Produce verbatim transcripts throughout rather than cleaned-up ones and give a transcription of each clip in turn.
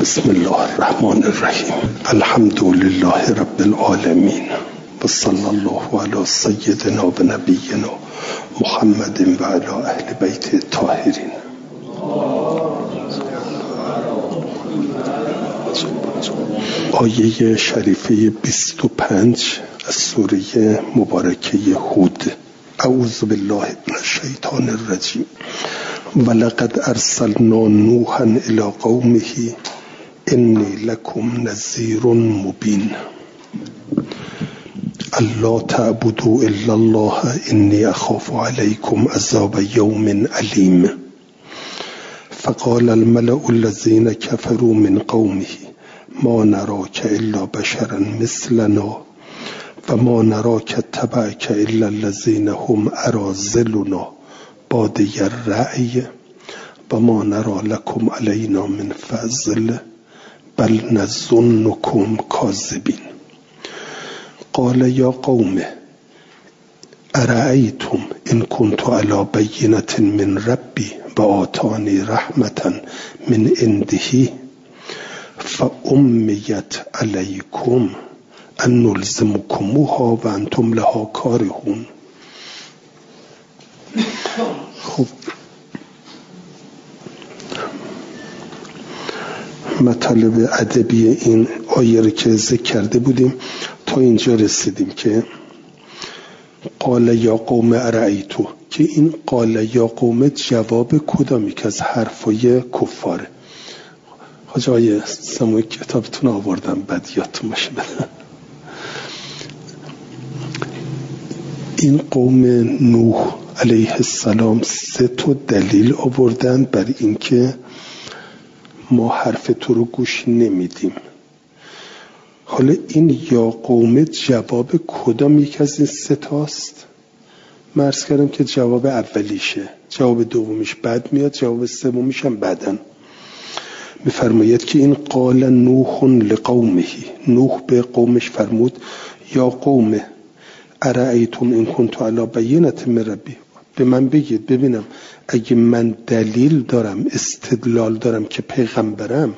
بسم الله الرحمن الرحیم. الحمد لله رب العالمین و صلی الله علی سیدنا و نبینا محمد و علی اهل بیت الطاهرین. آیه شریفه بیست و پنج از سوره مبارکه هود. اعوذ بالله من الشیطان الرجیم. ولقد ارسلنا نوحا الی قومه انی لکم نذیر مبین الا تعبدوا الا الله انی اخاف علیکم عذاب یوم علیم. فقال الملأ الذین کفروا من قومه ما نراک الا بشرا مثلنا و ما نراک اتبعک الا الذین هم اراذلنا بادی الرأی و ما نرا لکم علینا من فضل بل نظنکم کاذبین. قال یا قوم ارأیتم ان کنت علی بینة من ربی و آتانی رحمة من عنده فامیت علیکم ان نلزمکموها و انتم لها کارهون. خب مطالب ادبی این آیه رو که ذکر کرده بودیم تا اینجا رسیدیم که قال یا قوم ارأیتو، که این قال یا قوم جواب کدامی که از حرفای کفاره. حاج آقای سموی کتابتون آوردم بعد یادتون باشه. این قوم نوح علیه السلام سه تا دلیل آوردن بر اینکه ما حرف تو رو گوش نمیدیم. حالا این یا قوم جواب کدام یک از این سه تاست؟ من عرض کردم که جواب اولیشه، جواب دومیش بعد میاد، جواب سومیش هم بعدن. میفرماید که این قال نوح لقومه، نوح به قومش فرمود یا قوم ارأیتم ان کنت علی بینة من ربی، به من بگید ببینم اگه من دلیل دارم استدلال دارم که پیغمبرم،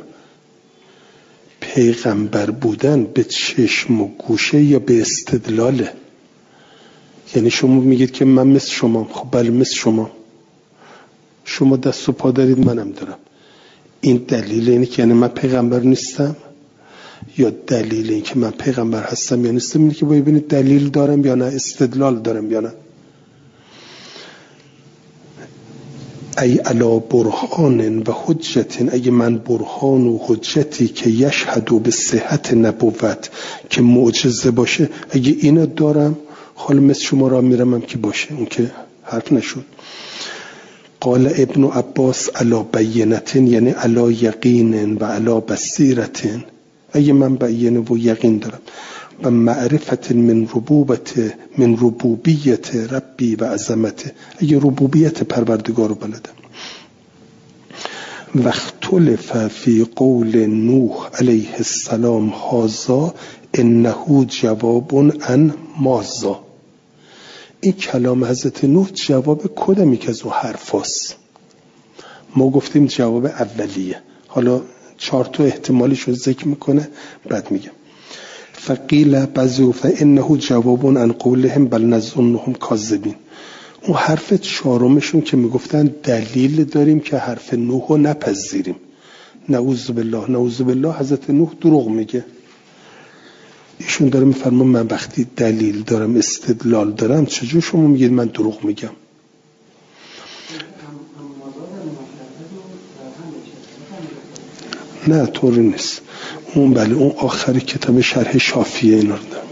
پیغمبر بودن به چشم و گوشه یا به استدلاله؟ یعنی شما میگید که من مثل شما، خب بله مثل شما، شما دست و پا دارید منم دارم، این دلیل اینه که یعنی من پیغمبر نیستم؟ یا دلیل این که من پیغمبر هستم یا نیستم اینه که باید ببینید دلیل دارم یا نه، استدلال دارم یا نه. ای علا برهان و حجت، اگه من برهان و حجتی که یشهدو به صحت نبوت که معجزه باشه اگه اینو دارم، حالا مثل شما را میرم که باشه، اون که حرف نشد. قال ابن عباس علا بینتن یعنی علا یقین و علا بصیرتن، اگه من بینه و یقین دارم و معرفت من ربوبت من ربوبیت ربی و عظمت، اگه ربوبیت پروردگار رو بلدم. و اختلف فی قول نوح علیه السلام هذا انه جواب عن ماذا، این کلام حضرت نوح جواب کدامی که از اون حرفاست؟ ما گفتیم جواب اولیه، حالا چهار تا احتمالش رو ذکر میکنه بعد میگم. فقیل بعضی گفتن انه جواب عن قولهم بل نظنهم کاذبین، اون حرف چهارمشون که میگفتن دلیل داریم که حرف نوح رو نپذیریم، نعوذ بالله نعوذ بالله حضرت نوح دروغ میگه. ایشون داره میفرما من وقتی دلیل دارم استدلال دارم چجور شما میگید من دروغ میگم؟ نه طوری نیست، اون بله اون آخری کتاب شرح شافیه اینا رو دارم.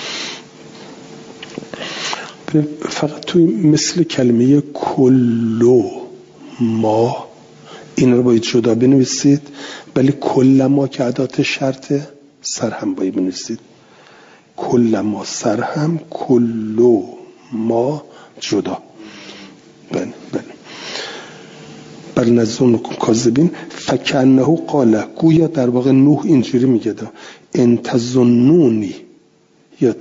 فقط توی مثل کلمه کلو ما این رو باید جدا بنویسید، ولی کل ما که عدات شرط سر هم باید بنویسید، کل ما سر هم، کلو ما جدا. بله بله. بل نظنکم کاذبین فکأنه قال، گویا در واقع نوح اینجوری میگه ان تظنونی یا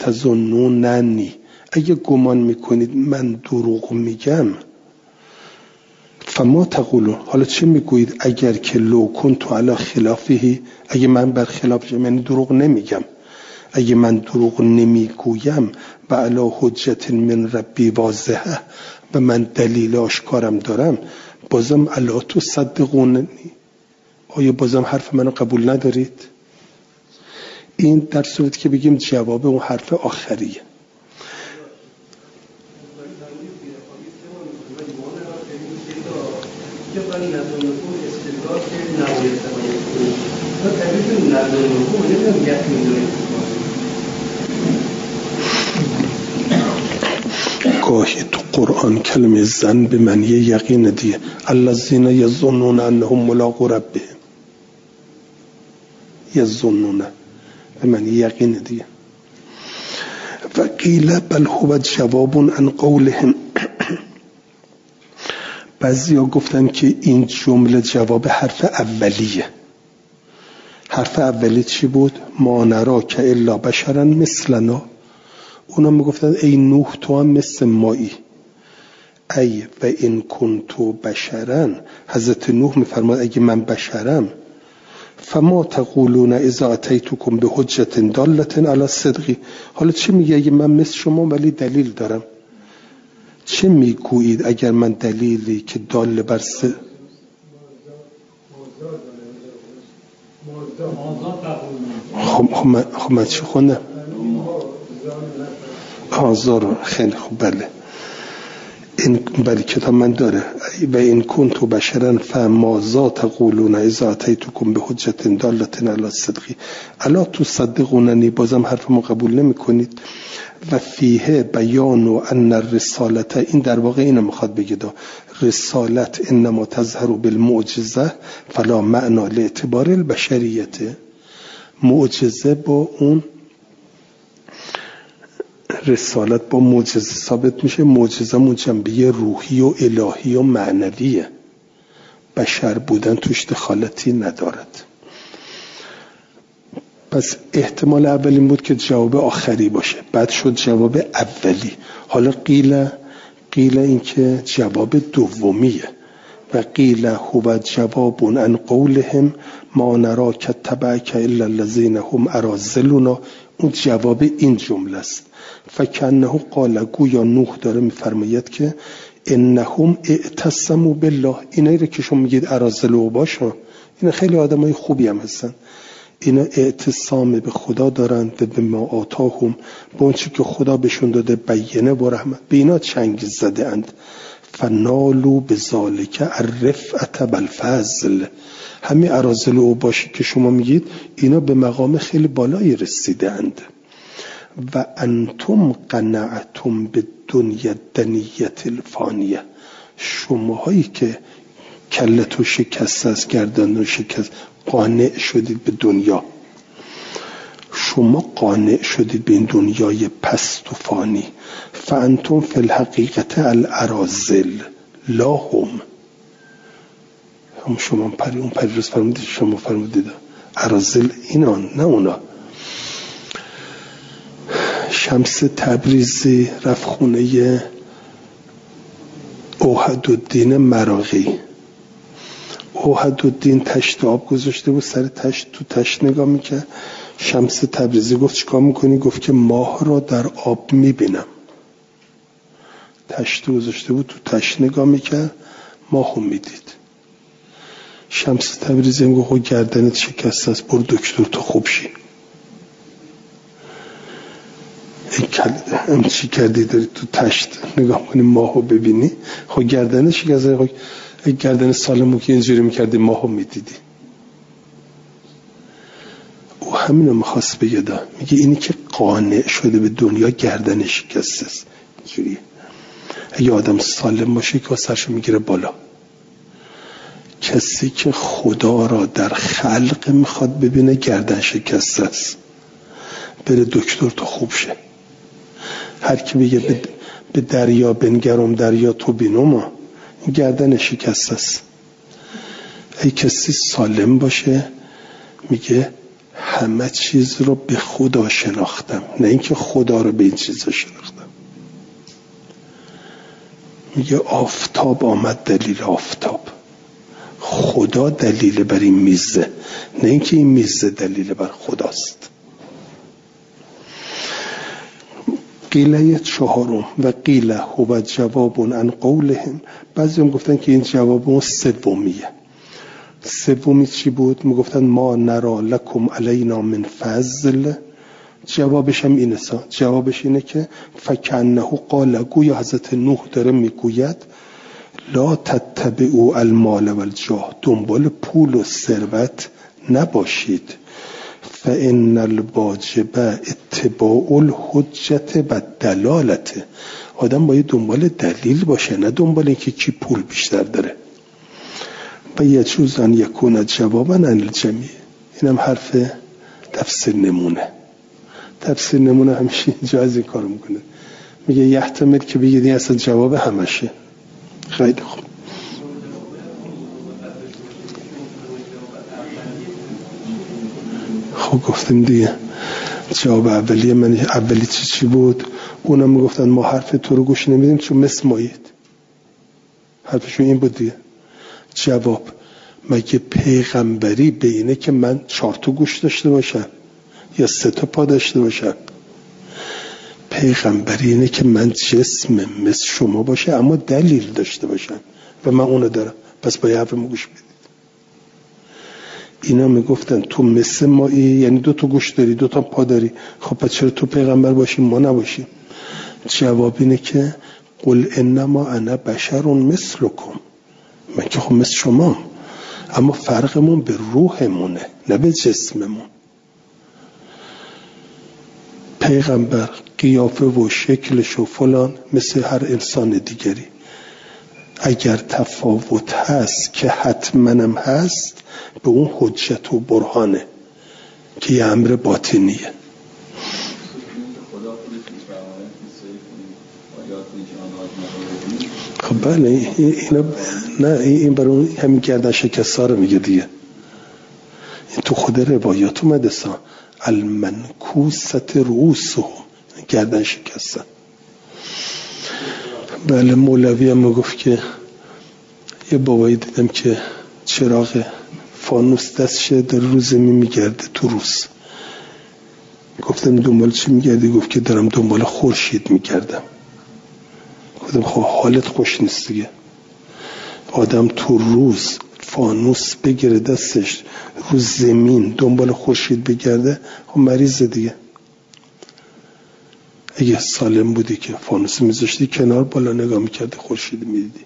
تظنوننی، اگه گمان میکنید من دروغ میگم فما تقولون، حالا چه میگویید اگر که لو کنت علی خلافه، اگه من بر خلاف، یعنی دروغ نمیگم، اگه من دروغ نمیگویم و علی حجت من ربی واضحه، و من دلیل آشکارم دارم، بازم الا تصدقوننی، آیا بازم حرف منو قبول ندارید؟ این در صورتی که بگیم جواب اون حرف آخریه. گاهی تو قرآن کلمه زن به معنی یقین دیه، الذین یظنون انهم ملاقو ربهم، یظنون به معنی یقین دیه. و قیل بل هو جواب عن قولهم، بعضی ها گفتن که این جمله جواب حرف اولیه. حرف اولی چی بود؟ ما نراک الا بشرا مثلنا. اونا میگفتن ای نوح تو هم مثل مایی. ای و این کنتو بشرا، حضرت نوح میفرماد اگه من بشرم، فما تقولون اذا اتیتکم به حجت دالت علی صدقی، حالا چه میگه اگه من مثل شما ولی دلیل دارم؟ چه میگویید اگر من دلیلی که دال بر صدق، خب خب من چی خوندم؟ آزار، خیلی خوب، بله این بله کتاب من داره. و این کنتو بشرا فماذا تقولون اذا اتیتکم به حجت دالت علی صدقی الا تصدقوننی، بازم حرفمو قبول نمی کنید. و فیه بیان و ان الرسالت، این در واقع اینو میخواد بگه دا رسالت انما تظهر بالمعجزه فلا معنا لاعتبار البشریت، معجزه با اون رسالت با معجزه ثابت میشه، معجزه مون جنبه روحی و الهی و معنویه، بشر بودن توش دخالتی ندارد. پس احتمال اول این بود که جواب آخری باشه، بعد شد جواب اولی. حالا قیل قیل این که جواب دومیه. و قیل هو جواب عن قولهم ما نراک تبعک الا الذین هم اراذلنا، اون جواب این جمله است. فکنه قال، گویا نوح داره میفرماید که انهم اعتصموا بالله، اینایی رو که شما میگید اراذلوا باشن، اینا خیلی آدمای خوبی هم هستن، اینا اعتصام به خدا دارند، به ما آتاهم، به اون چی که خدا بهشون داده، بینه و رحمت، به اینا چنگ زده اند. فنالو بذالک الرفعة بالفضل، همین اراذلوا باشی که شما میگید اینا به مقام خیلی بالایی رسیده اند. و انتم قنعتم به دنیا دنیت الفانیه، شماهایی که کلتو شکست است، گردنو شکست، قانع شدید به دنیا، شما قانع شدید به این دنیای پست و فانی. فانتم فی الحقیقت الاراذل لا هم، هم شما پری اون پری روز فرمودید، شما فرمودید اراذل اینا نه اونا. شمس تبریزی رفت خونه اوحدالدین مراغی، اوحدالدین تشت آب گذاشته بود سر تشت، تو تشت نگاه میکرد. شمس تبریزی گفت چیکار میکنی؟ گفت که ماه را در آب میبینم. تشت گذاشته بود تو تشت نگاه میکرد، ماهو میدید. شمس تبریزی هم گفت گردنت شکسته است، برو دکتر تو خوب شی. این چی کردی داری تو تشت نگاه کنی ماهو ببینی؟ خب گردنت شکسته، خب گردن سالمو که اینجوری میکردی ماهو میدیدی. او همینو میخواست بگه دا، میگه اینی که قانع شده به دنیا گردن شکسته است. اینجوری اگه آدم سالم باشه که سرشو میگیره بالا. کسی که خدا را در خلق میخواد ببینه گردن شکسته است، بره دکتر تو خوب شه. هر کی بگه به دریا بنگرم دریا تو بینم، گردن شکسته است. ای کسی سالم باشه میگه همه چیز رو به خدا شناختم، نه اینکه خدا رو به این چیزا شناختم. میگه آفتاب آمد دلیل آفتاب. خدا دلیل بر این میزه، نه اینکه این میزه دلیل بر خداست. قیله چهارم و قیله هو جواب عن قولهم. بعضی هم گفتن که این جواب اون سومیه. سومی چی بود؟ میگفتن ما نرا لکم علینا من فضل. جوابش هم اینه سا. جوابش اینه که فکنه قال، گویا حضرت نوح داره میگوید لا تتبعوا المال والجاه، دنبال پول و ثروت نباشید. فان الواجب اتباع الحجت و دلالته. آدم باید دنبال دلیل باشه، نه دنبال اینکه کی پول بیشتر داره. و یجوز ان یکون جوابا عن الجمیع. اینم حرف تفسیر نمونه. تفسیر نمونه همیشه اینجا از این کارو میکنه، میگه یحتمل که بگید این اصلا جواب همشه. خیلی خوب. خب گفتیم دیگه جواب اولیه من اولی چی چی بود؟ اونا میگفتن ما حرف تو رو گوش نمیدیم چون مثل مایید. حرفشون این بود دیگه. جواب مگه پیغمبری به اینه که من چهار تا گوش داشته باشم یا سه تا پا داشته باشم؟ پیغمبری اینه که من جسم مثل شما باشه اما دلیل داشته باشم و من اونو دارم، پس باید حرفمو گوش بدید. اینا میگفتن تو مثل مایی، یعنی دو تا گوش داری دو تا پا داری، خب پس چرا تو پیغمبر باشیم ما نباشیم؟ جواب اینه که قل انما انا بشر مثلکم، من که خب مثل شما، اما فرقمون به روحمونه نه به جسممون. پیغمبر قیافه و شکلش و فلان مثل هر انسان دیگری. اگر تفاوت هست که حتماً هست، به اون حجت و برهانه که یه امر باطنیه. خب بله اینا نه این برای همین گردن شکسته رو میگه دیگه. این تو خود روایات اومده سا المنکوست رؤوسهم، گردن شکسته. بله مولوی هم میگفت که یه بابایی دیدم که چراغ فانوس دستشه داره رو زمین میگرده تو روز. گفتم دنبال چی میگردی؟ گفت که دارم دنبال خورشید میگردم. گفتم خب حالت خوش نیست دیگه. آدم تو روز فانوس بگیره دستش رو زمین دنبال خورشید بگرده، خب مریضه دیگه. اگه سالم بودی که فانوس میذاشتی کنار بالا نگاه میکردی خورشید میدیدی.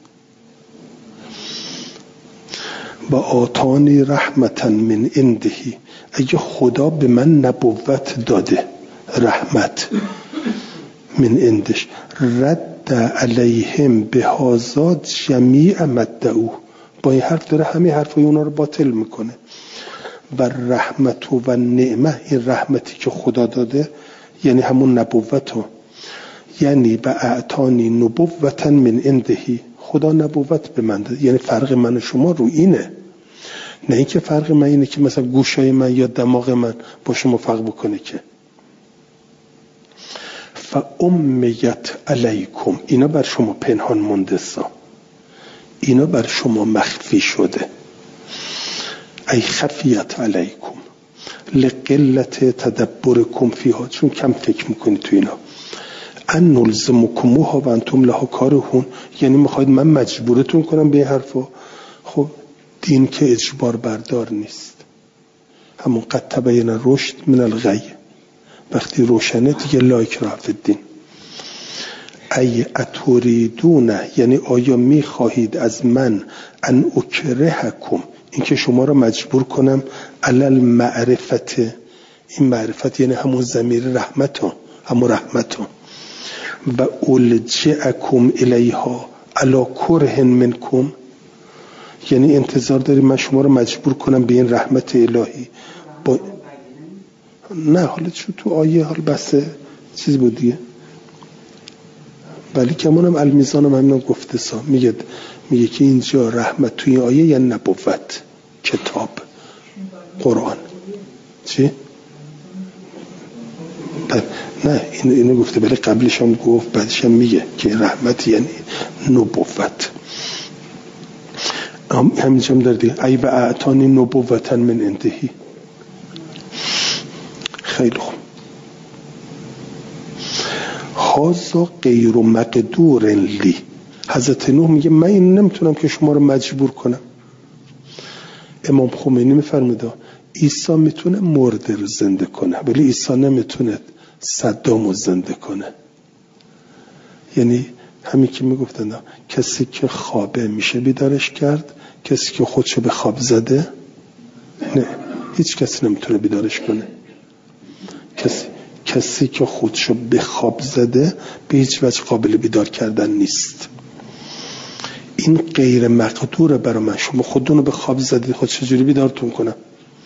و آتانی رحمتا من عندهی، اگه خدا به من نبوت داده رحمت من عندش، رد علیهم بهذا جمیع مدعو، با این حرف داره همه حرفای اونا رو باطل میکنه. و رحمت و نعمه، این رحمتی که خدا داده یعنی همون نبوتو، یعنی به اعطانی نبوتا من عندهی، خدا نبوت به من داده. یعنی فرق من و شما رو اینه، نه اینکه فرق من اینه که مثلا گوشای من یا دماغ من با شما فرق بکنه. که فامیت علیکم، اینا بر شما پنهان مونده سا، اینا بر شما مخفی شده. ای خفیت علیکم لقلت تدبرکم فیها، چون کم فکر میکنی تو اینا. ان نلزمکموها و انتم لها کارهون، یعنی میخواید من مجبورتون کنم به این حرفا. خب دین که اجبار بردار نیست، همون قد تبین رشد من الغی، وقتی روشنه دیگه لا اکراه فی الدین. ای اتریدون، یعنی آیا میخواهید از من ان اکرهکم، اینکه شما را مجبور کنم علل معرفت، این معرفت یعنی همون ضمیر رحمت ها، همون رحمت ها. و الجئکم الیها علی کره منکم، یعنی انتظار داری من شما رو مجبور کنم به این رحمت الهی با... نه حالا چون تو آیه حال بس چیز بود دیگه. ولی کمانم المیزانم همینم گفته سا، میگه میگه که اینجا رحمت توی این آیه یعنی نبوت، کتاب، قرآن. چی؟ نه این اینو گفته، ولی قبلش هم گفت، بعدش هم میگه که رحمت یعنی نبوت. هم همینجا هم داره دیگه ای و اعطانی نبوتن من انتهی. خیلی خوب. هازا غیر مقدور لی. حضرت نوح میگه من این نمیتونم که شما رو مجبور کنم. امام خمینی میفرموده عیسی میتونه مرده رو زنده کنه ولی عیسی نمیتونه صدام رو زنده کنه. یعنی همین که میگفتن کسی که خوابه میشه بیدارش کرد، کسی که خودشو به خواب زده نه، هیچ کسی نمیتونه بیدارش کنه. کسی کسی که خودشو به خواب زده به هیچ وجه قابل بیدار کردن نیست. این غیر مقدوره برای من. شما خودتون رو به خواب زدید، خود چجوری بیدارتون کنم؟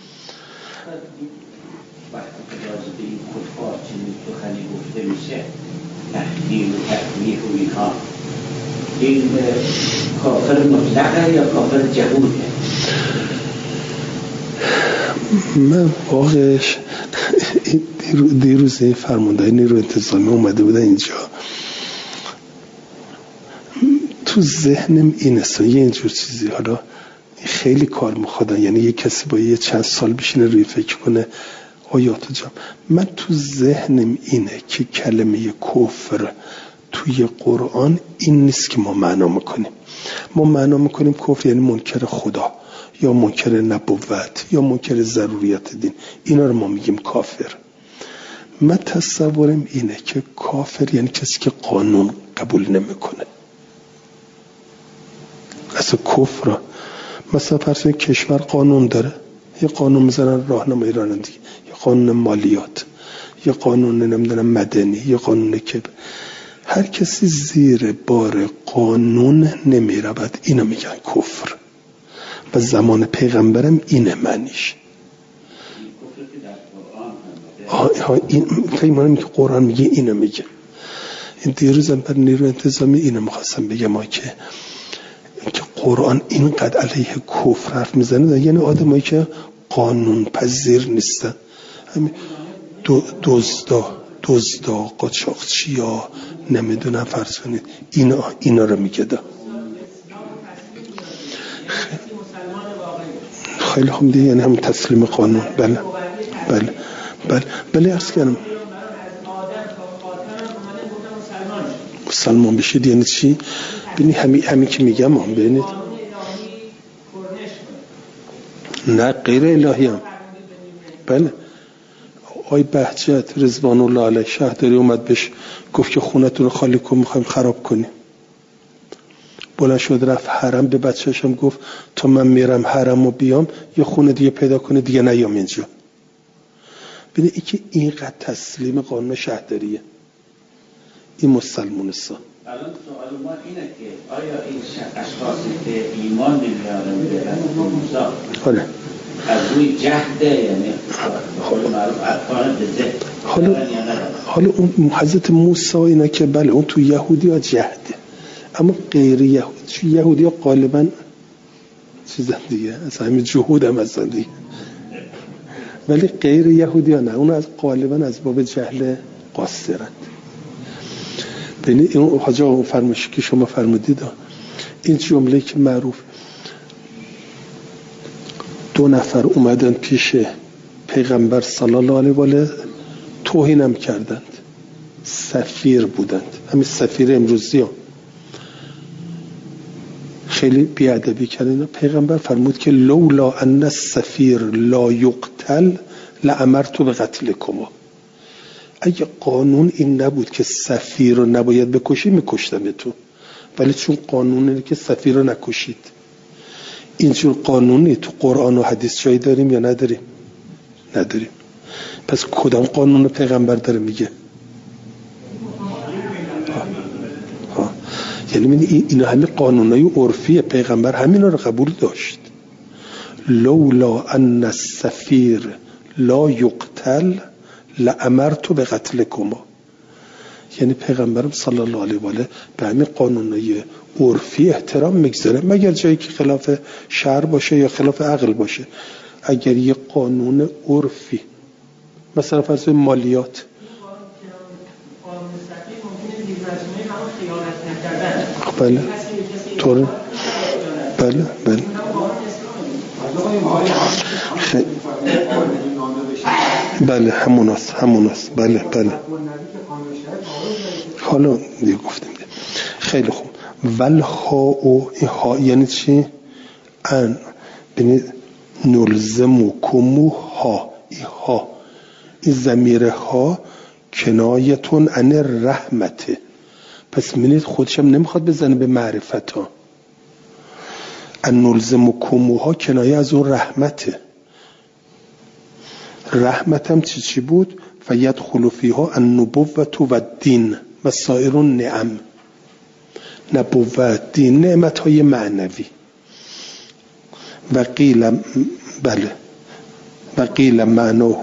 تحقیل و تحقیق و اینها، این کافر مطلقه یا کافر جهوده؟ من واقعش دیروز این فرمانده نیرو انتظامی اومده بودن اینجا، تو ذهنم این است یه اینجور چیزی. حالا خیلی کار میخوادن، یعنی یه کسی با یه چند سال بشینه روی فکر کنه آیات جام. من تو ذهنم اینه که کلمه کفر توی قرآن این نیست که ما معنا میکنیم. ما معنا میکنیم کفر یعنی منکر خدا یا منکر نبوت یا منکر ضروریات دین، اینا رو ما میگیم کافر. من تصورم اینه که کافر یعنی کسی که قانون قبول نمیکنه. اصلا کفر مثلا فرض کنید کشور قانون داره، یه قانون میذارن راهنمای رانندگی، یه قانون مالیات، یه قانون نمیدونم مدنی، یه قانون که هر کسی زیر بار قانون نمیرود، اینو میگن کفر. و زمان پیغمبرم اینه معنیش. ها این پیمانم که قرآن میگه اینو میگه. این دیروزم بر نیرو انتظامی اینو میخواستم بگم ما که که قرآن اینقدر علیه کفر حرف میزنه، یعنی آدمایی که قانون پذیر نیستن، همین دو دزدا دزدا قاچاقچیا نمیدونم فرض کنید اینا اینا رو میگه. دا خیلی خوب دیگه، یعنی هم تسلیم قانون. بله بله بله بله عرض کردم مسلمان بشید یعنی چی؟ ببینید همین همین که میگم هم ببینید نه غیر الهی هم. بله آی بهجت رضوان الله علیه شهرداری اومد بهش گفت که خونتون رو خالی کن میخوایم خراب کنیم. بلند شد رفت حرم، به بچه‌ش هم گفت تا من میرم حرم و بیام یه خونه دیگه پیدا کنه دیگه نیام اینجا. ببینید این که اینقدر تسلیم قانون شهرداریه این مسلمانستان. الان سوال ما اینه که آیا این اشخاصی که ایمان نمیارن به موسی حالا از روی جهده، یعنی حالا معروف ارکان بزه حالا حالا اون حضرت موسی اینا که بله اون تو یهودی ها جهده، اما غیر یهودی چون یهودی ها غالبا چیزن دیگه، اصلا همین جهود هم هستن دیگه، ولی غیر یهودی ها نه، اون از غالبا از باب جهل قاصرند. ببینید این حاجی آقا فرمایشی که شما فرمودید این جمله که معروف، دو نفر اومدن پیش پیغمبر صلی الله علیه و آله توهینم کردند، سفیر بودند، همین سفیر امروزی ها خیلی بیادبی کردن. پیغمبر فرمود که لولا ان السفیر لا یقتل لامرت بقتلکم. اگه قانون این نبود که سفیر رو نباید بکشی میکشتمتون، ولی چون قانون اینه که سفیر رو نکشید. اینجور قانونی تو قرآن و حدیث جایی داریم یا نداریم؟ نداریم. پس کدام قانون پیغمبر داره میگه؟ ها. ها. یعنی اینا همه قانونای عرفی پیغمبر همینا رو قبول داشت. لولا ان السفیر لا یقتل لامرت بقتلکم. یعنی پیغمبرم صلی الله علیه و آله به همین قانونای عرفی احترام میگذاره، مگر جایی که خلاف شرع باشه یا خلاف عقل باشه. اگر یه قانون عرفی مثلا فرض مالیات بله طور بله بله خیلی بله همون است همون است بله بله حالا دیگه گفتیم ده. خیلی خوب ول ها او این ها یعنی چی؟ ان بینید نلزم کمو ها این ها این ضمیر ها کنایتون عن رحمته. پس بینید خودشم نمیخواد بزنه به معرفت ها. ان نلزم کمو ها کنایه از اون رحمته. رحمتم چی چی بود؟ فیدخل فیها النبوة و الدین و سایر النعم. نبوت دین نعمت های معنوی. و قیل بله و قیل معناه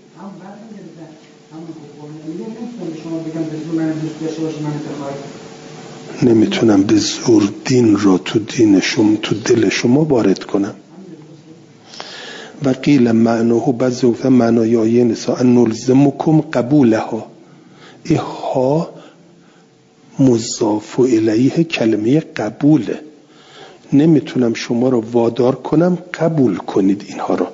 نمیتونم به زور دین رو تو دین شما تو دل شما وارد کنم. و قیل معناه بعضی گفتن معنای آیه نسا ان نلزمکم قبولها. ای ها مضاف الیه کلمه قبوله. نمیتونم شما رو وادار کنم قبول کنید اینها رو.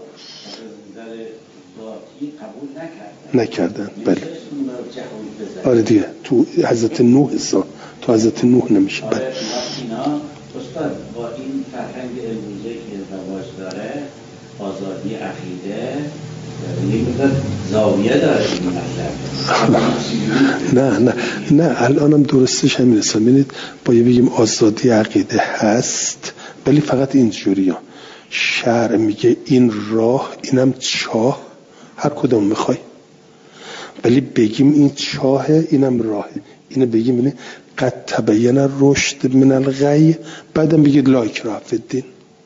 نکردن بله آره دیگه تو حضرت نوح اصلا تو حضرت نوح نمیشه بله. اینا استاد با این فرهنگ امروزی که رواج داره آزادی عقیده یه مقدار زاویه داره این مطلب. نه نه نه الانم درستش همین است. ببینید با یه بگیم آزادی عقیده هست ولی فقط اینجوریه. شرع میگه این راه اینم چاه هر کدوم میخوای، ولی بگیم این چاهه اینم راهه. اینو بگیم اینه قد تبین الرشد من الغی، بعدم بگید لا اکراه فی الدین.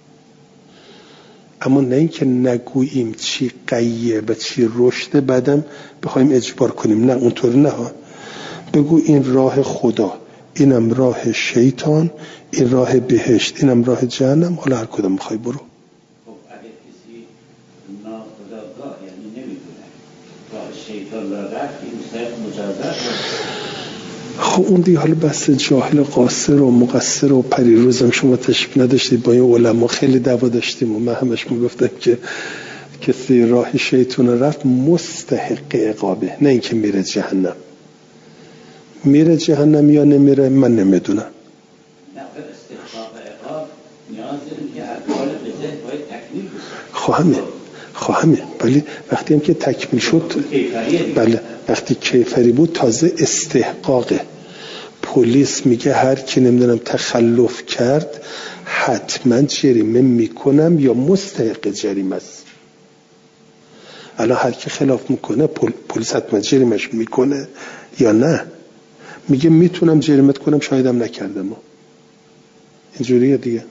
اما نه اینکه نگوییم چی قیه و چی رشده بعدم بخوایم اجبار کنیم، نه اونطور نه. بگو این راه خدا، اینم راه شیطان، این راه بهشت، اینم راه جهنم، حالا هر کدوم میخوای برو. خب اگه کسی ناخودآگاه یعنی نمیدونه راه شیطان را رفت این صرف مجازات. خب اون دیگه حالا بحث جاهل قاصر و مقصر و پریروزم شما تشریف نداشتید با این علما خیلی دعوا داشتیم و من همش میگفتم که کسی راه شیطان رفت مستحق عقابه، نه اینکه میره جهنم. میره جهنم یا نمیره من نمیدونم. نه استحقاق عقاب نیاز داره که افعال به ذهن باید تکمیل بشه. خواهمه خواهمه ولی وقتی هم که تکمیل شد بله وقتی کیفری بود تازه استحقاقه. پلیس میگه هر کی نمیدونم تخلف کرد حتما جریمه میکنم یا مستحق جریمه است. الان هر کی خلاف میکنه پلیس حتما جریمش میکنه یا نه؟ میگه میتونم جریمت کنم شایدم نکردم. اینجوریه دیگه.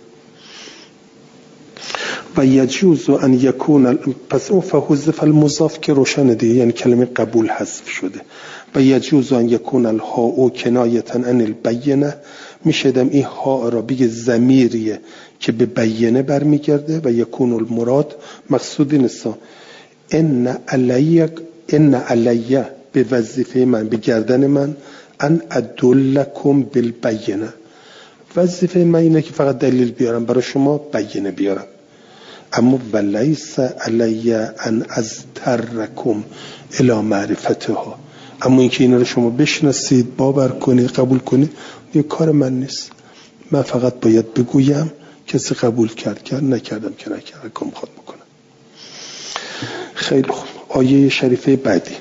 و یجوز ان یکون پس اون فحذف المضاف که روشن دیگه، یعنی کلمه قبول حذف شده. و یجوز ان یکون الها کنایتا عن البینه، میشدم این ها را بگه ضمیریه که به بیانه برمیگرده. و یکون المراد مقصود نیست ان علی ان علی به وظیفه من به گردن من ان ادلکم بالبینه. وظیفه من اینه که فقط دلیل بیارم برای شما، بیانه بیارم. اما ولیس علی ان ازترکم الی معرفتها، اما اینکه اینا رو شما بشناسید باور کنید قبول کنید یه کار من نیست. من فقط باید بگویم کسی قبول کرد کرد نکردم که نکرد کم خود بکنم. خیلی خوب. آیه شریفه بعدی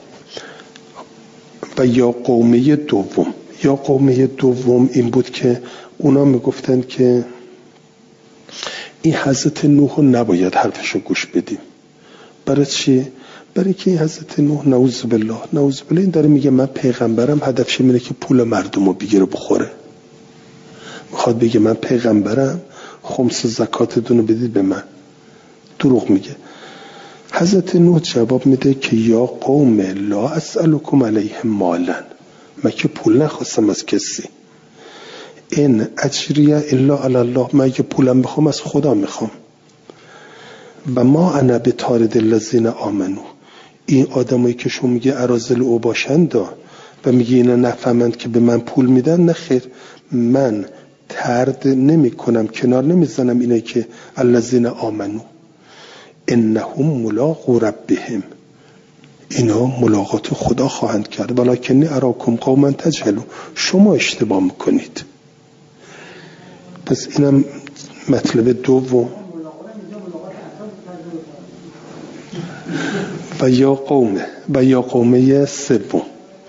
و یا قومه دوم. یا قومه دوم این بود که اونا میگفتن که این حضرت نوح رو نباید حرفشو گوش بدیم. برای چی؟ برای که این حضرت نوح نعوذ بالله نعوذ بالله این داره میگه من پیغمبرم، هدفش اینه که پول مردم رو بگیره بخوره. میخواد بگه من پیغمبرم، خمس زکاتتون رو بدید به من. دروغ میگه. حضرت نوح جواب میده که یا قوم لا اسألکم علیه مالا، من که پول نخواستم از کسی. این اجریه الا علی الله، من که پولم بخوام از خدا میخوام. و ما انا بطارد الذین آمنو، این آدمایی که شما میگه اراذل او باشند و میگه اینا نفهمند که به من پول میدن، نه خیر، من ترد نمی کنم، کنار نمی زنم اینه که الذین آمنو انهم ملاقو ربهم، اینا ملاقات خدا خواهند کرد. ولکنی اراکم قوما تجهلون، شما اشتباه میکنید. پس اینم مطلب دوم. و یا قومه و یا قومه سوم.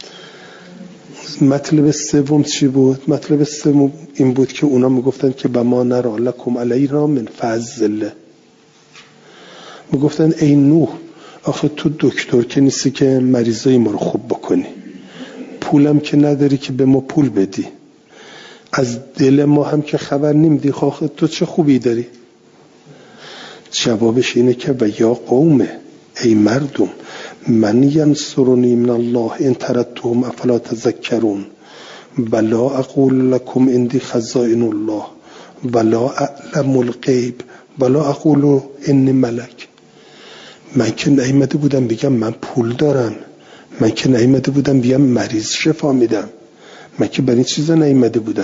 مطلب سوم چی بود؟ مطلب سوم این بود که اونا میگفتن که بما نرا لکم علینا من فضل، میگفتن ای نوح آخه تو دکتر که نیستی که مریضای ما رو خوب بکنی، پولم که نداری که به ما پول بدی، از دل ما هم که خبر نمیدی، آخه تو چه خوبی داری؟ جوابش اینه که و یا قومه، ای مردم، من ینصرنی من الله ان ترکتهم افلا تذکرون ولا اقول لكم عندي خزائن الله ولا اعلم الغیب ولا اقول انی ملک. من که نیامده بودم بگم من پول دارم، من که نیامده بودم بگم مریض شفا میدم، من که برای این چیزا نیامده بودم.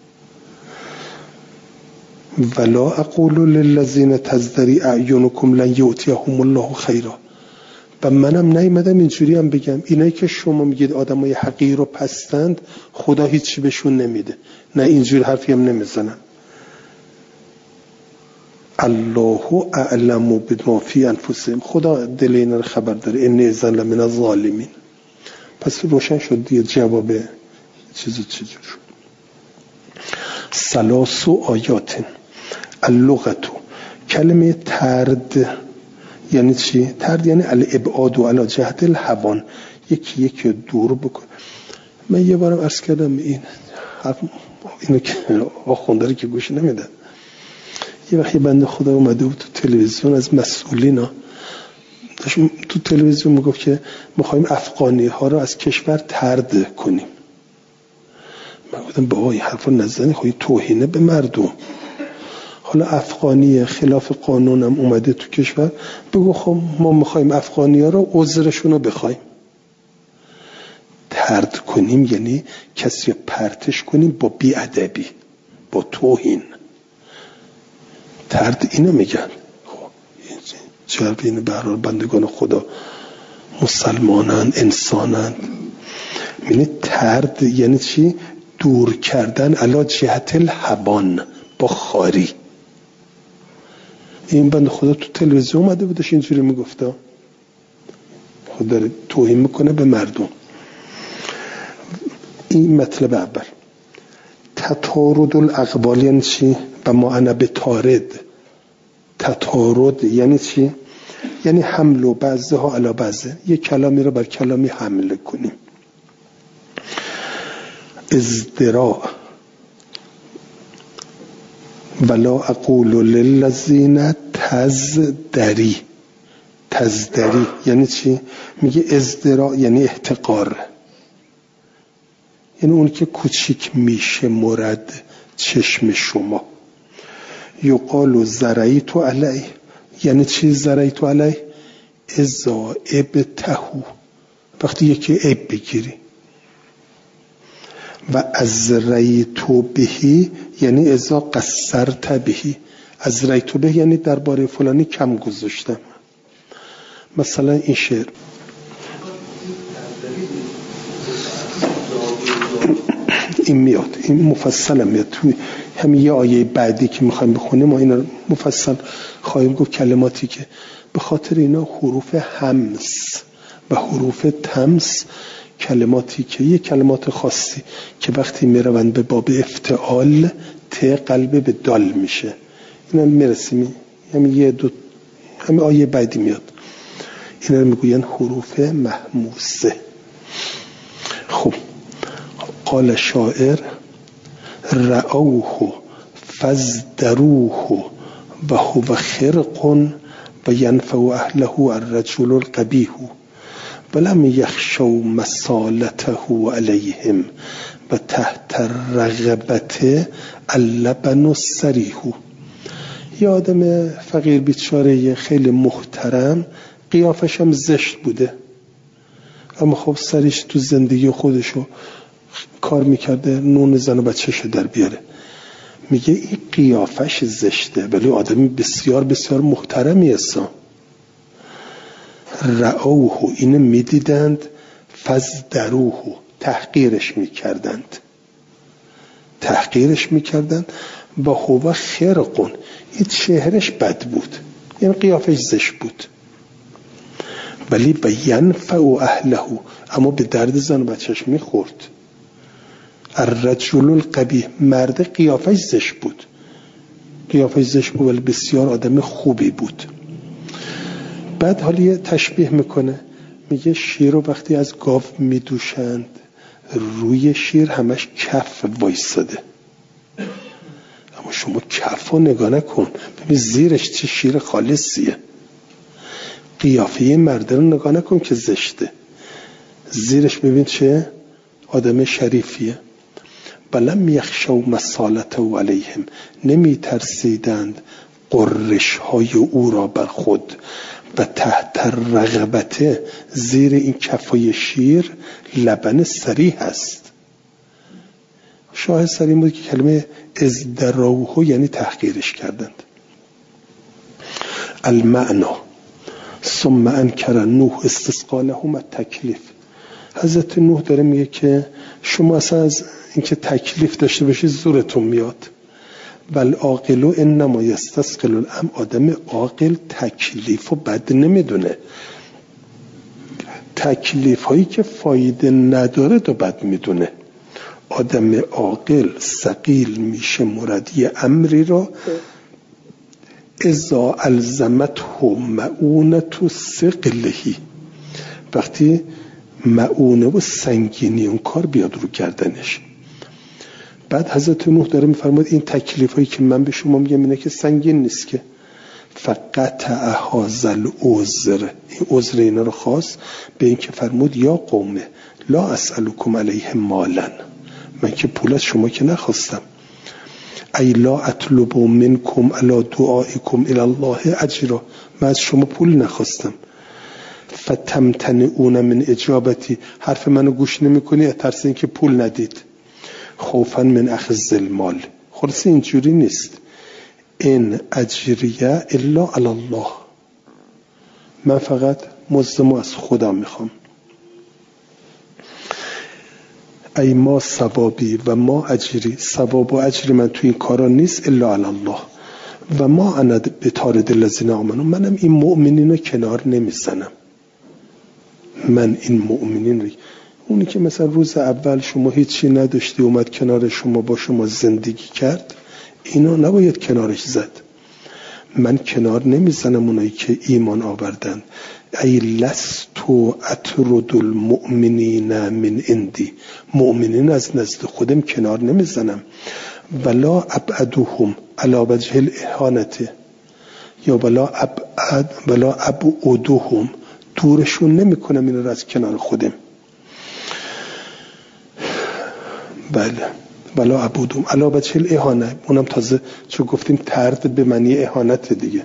ولا اقول للذین تزدری اعینکم لن یؤتیهم الله خیرا، و منم نیامدم اینجوری هم بگم اینایی که شما میگید آدمای حقیر و پستند خدا هیچی بهشون نمیده، نه اینجوری حرفی هم نمیزنم. الله اعلم بما فی انفسهم، خدا دل اینا رو خبر داره، انی اذا لمن الظالمین. پس روشن شد دیگه جواب چیزو چجور شد. ثلاث آیات. اللغتو، کلمه ترد یعنی چی؟ ترد یعنی الابعاد و علی جهت الهوان، یکی یکی دور بکن. من یه بارم عرض کردم این حرف اینو که آخونداری که گوش نمیدن، یه وقتی بنده خدا اومده بود تو تلویزیون از مسئولینا تو تلویزیون میگفت که میخوایم افغانی ها رو از کشور طرد کنیم. من گفتم بابا این حرف رو نزنی، خواهی توهینه به مردم. حالا افغانی خلاف قانونم اومده تو کشور، بگو خب ما میخوایم افغانی ها رو عذرشون رو بخوایم. طرد کنیم یعنی کسی پرتش کنیم با بی‌ادبی، با توهین. طرد اینو میگن. خب چرا اینو به هر حال بندگان خدا مسلمانان، انسانان. یعنی طرد یعنی چی؟ دور کردن علی جهت الهوان، با خاری. این بنده خدا تو تلویزیون اومده بودش اینجوری میگفته، خود داره توهین میکنه به مردم. این مطلب اول. تطارد الاقوال یعنی چی؟ و ما انا به تارد. تطارد یعنی چی؟ یعنی حمل و بعضه ها علا بعضه، یک کلامی رو بر کلامی حمل کنیم. ازدراء. ولا اقول للذین تزدری. تزدری یعنی چی؟ میگه ازدراء یعنی احتقار، یعنی اون که کوچیک میشه مرد چشم شما. یقال زرعیت علیه یعنی چی؟ زرعیت علیه ازا ابتهو، وقتی یکی اب بگیری. و از ریتو بهی یعنی ازا قصرت بهی. از ریتو بهی یعنی درباره فلانی کم گذاشتم. مثلا این شعر این میاد، این مفصل میاد توی همین یه آیه بعدی که میخوایم بخونیم ما اینا مفصل خواهیم گفت. کلماتی که به خاطر اینا حروف همس و حروف تمس، کلماتی که یه کلمات خاصی که وقتی میروند به باب افتعال ت قلب به دال میشه. اینا میرسیم همین یه دو همین آیه بعدی میاد، اینا رو میگوین حروف محموسه. خب قال شاعر رعوه فازدروه و هو خرق و ینفع اهله الرجل القبیح ولم یخشوا مسالته علیهم و تحت الرغبت اللبن الصریح. یه آدم فقیر بیچاره خیلی محترم، قیافش هم زشت بوده، اما خب سرش تو زندگی خودشو کار میکرده نون زن و بچه‌شو در بیاره. میگه این قیافش زشته ولی آدمی بسیار بسیار محترمی است. رأوه، اینو میدیدند، فزدروه، تحقیرش میکردند تحقیرش میکردند با هو خرقون، این چهرش بد بود، این قیافش زشت بود، ولی بینفع اهله، اما به درد زن و بچهش میخورد. الرجل القبیح، مرد قیافش زشت بود، قیافش زشت بود ولی بسیار آدم خوبی بود. بعد حالا یه تشبیه میکنه، میگه شیر رو وقتی از گاو میدوشند روی شیر همش کف وایساده، اما شما کف رو نگاه نکن، ببین زیرش چه شیر خالصیه. قیافه مرد رو نگاه نکن که زشته، زیرش ببین چه آدم شریفیه. بلم یخشوا مسالته علیهم، نمی ترسیدند قرش های او را بر خود. و تحت رغبته، زیر این کفای شیر لبن سریح هست. شاه سریح بود که کلمه ازدراوه یعنی تحقیرش کردند. المعنا ثم انکر نوح استسقا لهم التکلیف. حضرت نوح داره میگه که شما اصلا از اینکه تکلیف داشته باشید زورتون میاد. بل عاقل انما یستثقل الامر، آدم عاقل تکلیف و بد نمیدونه، تکلیف هایی که فایده نداره تو بد میدونه. آدم عاقل ثقیل میشه مرادی امری را اذا الزمته مؤونة ثقلهی، وقتی مؤونه و سنگینی اون کار بیاد رو گردنش. بعد حضرت نوح داره میفرماید این تکلیف هایی که من به شما میگم اینه که سنگین نیست که. فقط هذا العذر، این عذر اینا رو خواست به این که فرمود یا قومه لا اسألکم علیه مالا، من که پول از شما که نخواستم. ای لا اطلب منکم علی دعائکم الی الله اجرا، من از شما پول نخواستم. فتمتنعون من اجابتی، حرف منو گوش نمیکنی ترس این که پول ندید. خوفا من اخذ المال، خلاص اینجوری نیست. این اجریه الا علی الله، من فقط مزدمو از خدا میخوام. ای ما ثوابی و ما اجری، ثواب و اجری من توی این کارا نیست الا علی الله. و ما انا بطارد الذین آمنوا، منم این مؤمنین رو کنار نمیزنم. من این مؤمنین رو، اونی که مثلا روز اول شما هیچی نداشتی اومد کنار شما با شما زندگی کرد، اینا نباید کنارش زد. من کنار نمیزنم اونایی که ایمان آوردن. ای لستو اطرد المؤمنین من عندی، مؤمنین از نزد خودم کنار نمیزنم. ولا ابعدهم علی وجه الاهانه، یا ولا ابعد ولا ابعدهم، دورشون نمیکنم اینا رو از کنار خودم. بله ولا ابعدهم علی وجه الاهانه، اونم تازه چو گفتیم طرد به معنی اهانت دیگه.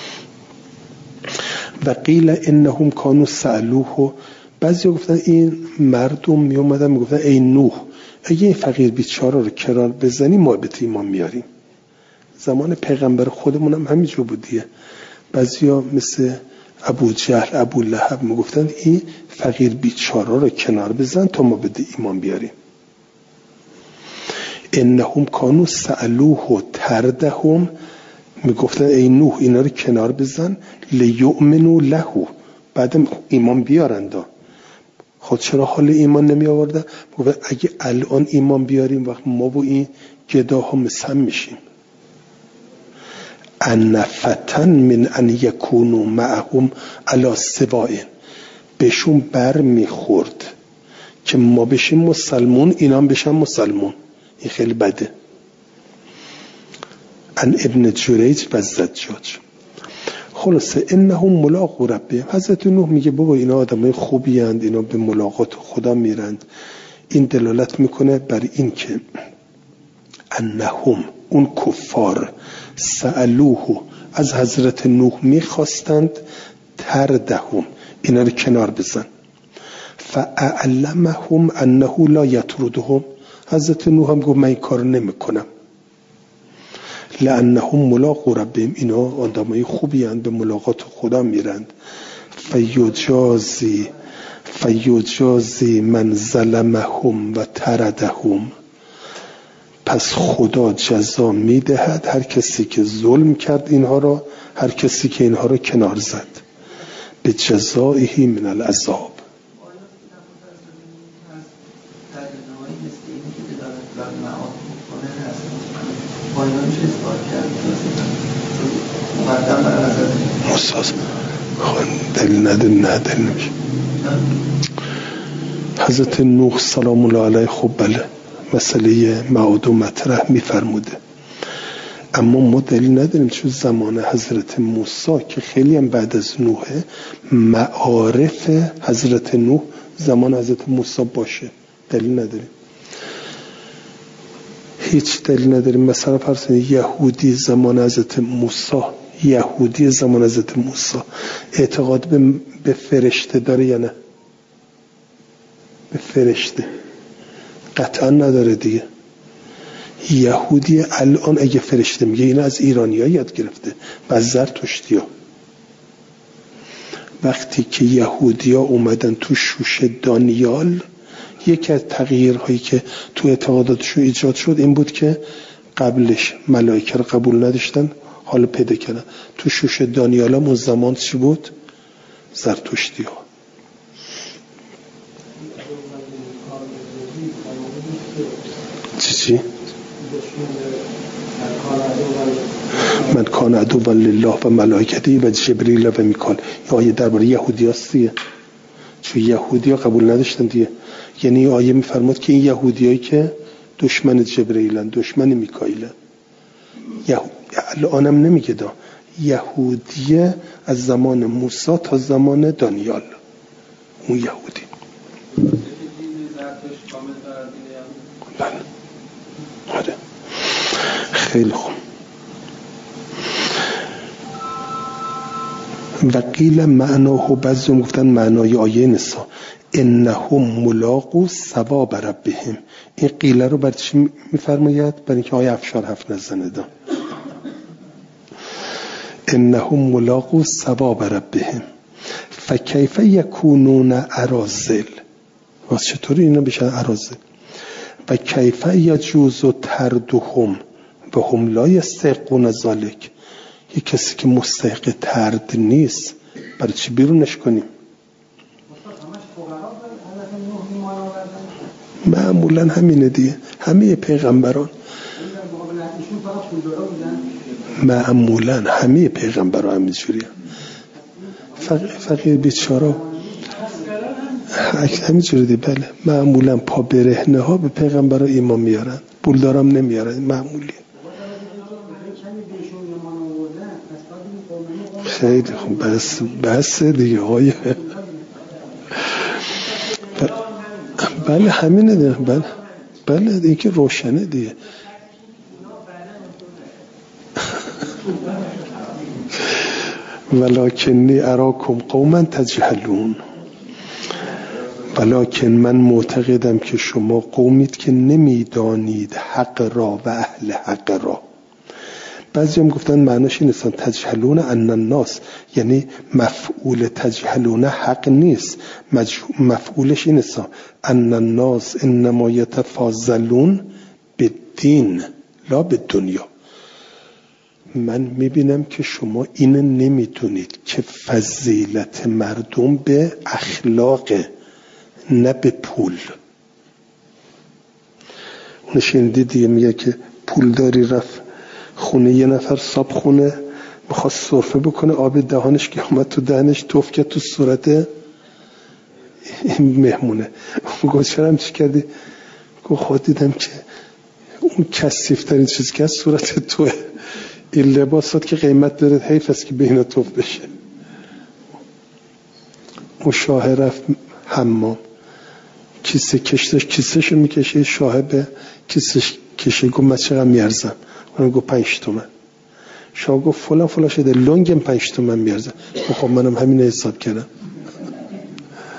و قیل انهم کانوا سألوه، بعضی گفتن این مردم می اومدن میگفتن ای نوح اگه این فقیر بیچاره رو کنار بزنی ما به ایمان میاریم. زمان پیغمبر خودمون هم همینجور بود دیگه. بعضیا مثل ابو جهل ابو لهب میگفتن این فقیر بیچاره رو کنار بزن تا ما به ایمان بیاریم. انهم کانوا سألوه تردهم، میگفتن ای نوح اینا رو کنار بزن لیؤمنوا له، بعدم ایمان بیارند. خود چرا حال ایمان نمی آوردن؟ میگفتن اگه الان ایمان بیاریم وقت ما با این گداها مثل میشیم. ان فتن من ان یکونوا معهم علی سواء، بهشون بر میخورد که ما بشیم مسلمون اینا هم بشن مسلمون. این خیلی بده. ان ابن جریج و زجاج. خلاصه انهم ملاقو ربهم، حضرت نوح میگه بابا اینا آدمای خوبی اند، اینا به ملاقات خدا میرند. این دلالت میکنه بر این که انهم، اون کفار، سألوه، از حضرت نوح میخواستند تردهم، اینا رو کنار بزن. فاعلمهم انه لا یطردهم، حضرت نوح هم گفت من این کارو نمیکنم. لانهم ملاقو ربهم، اینا آدمای خوبی هستند، به ملاقات خدا میرند. فیجازی فیجازی من ظلمهم و تردهم، پس خدا جزا میدهد هر کسی که ظلم کرد اینها را، هر کسی که اینها را کنار زد، به جزایه من العذاب. مستاز دل نده نه دل نمیشه. حضرت نوح سلام الله علیه خب بله مسئله معاد و مطرح میفرموده، اما ما دلیل نداریم چون زمان حضرت موسی که خیلی هم بعد از نوحه، معارف حضرت نوح زمان حضرت موسی باشه، دلیل نداریم، هیچ دلیل نداریم. مثلا فرض کنید یهودی زمان حضرت موسی، یهودی زمان حضرت موسی اعتقاد به, به فرشته داره یا نه؟ به فرشته قطعا نداره دیگه. یهودی الان اگه فرشته میگه، این از ایرانی ها یاد گرفته و از زرتشتی ها. وقتی که یهودی ها اومدن تو شوش دانیال، یکی از تغییرهایی که تو اعتقاداتشون ایجاد شد این بود که قبلش ملائکه رو قبول نداشتن، حالا پیدا کردن. تو شوش دانیال هم اون زمان چی بود؟ زرتشتی ها. چی چی؟ من کان عدوا لله و ملائکته و جبریل و میکائیل. این آیه درباره یهودی هست دیگه، چون یهودی ها قبول نداشتن دیگه. یعنی آیه میفرماد که این یهودی هایی که دشمن جبریلن، دشمن میکائیلن. یهود الانم نمیگه دا، یهودی از زمان موسی تا زمان دانیال، اون یهودی. بله آره خیلی خوب. و قیل معناه، بعضی گفتن معنای آیه نسا انهم ملاقو ثواب ربهم. این قیله رو برای چی میفرماید؟ برای اینکه آیه افشار حرف نزنه دا. انهم ملاقو ثواب ربهم فکیف یکونون اراذل. واسه چطوری اینا بشن اراذل؟ و کیف یجوز تردهم و هم لا یستحقون ذلک. یک کسی که مستحق ترد نیست برای چی بیرونش کنیم؟ معمولا همینه دیگه، همه پیغمبران معمولا همه پیغمبران همینجوریه. فقیر فقیر بیچاره همینجوری دی. بله معمولا پا برهنه ها به پیغمبران ایمان میارن، پولدارم نمیارن، معمولی. خیلی خوب بس بس دیگه های بله همینه دیگه. بله بله این که روشنه دیگه. ولکنی اراکم قوما تجهلون، ولکن من معتقدم که شما قومید که نمیدانید حق را و اهل حق را. بعضی هم گفتن معناش این است تجهلون ان الناس، یعنی مفعول تجهلون حق نیست، مفعولش این است ان الناس انما یتفاضلون بالدین لا بالدنیا. من میبینم که شما این نمیدونید که فضیلت مردم به اخلاق نه به پول. اون شنیدی دیگه میگه که پول داری رفت خونه یه نفر صاحب خونه میخواست سرفه بکنه، آب دهانش که اومد تو دهنش توف کرد تو صورت این مهمونه. گفت چرا چی کردی؟ گفت خود دیدم که اون کثیف‌ترین چیز که از صورت توه، این لباسات که قیمت داره حیف است که به اینا توف بشه. اون شاه رفت حمام، کیسه کشتش کیسهشو میکشه، شاه به کیسهش کشه. گفت من چقدر میارزم؟ اون گفت پنج تومن. شاه گفت فلان فلان شده لنگم پنج تومن میارزم. خب منم همین حساب کردم.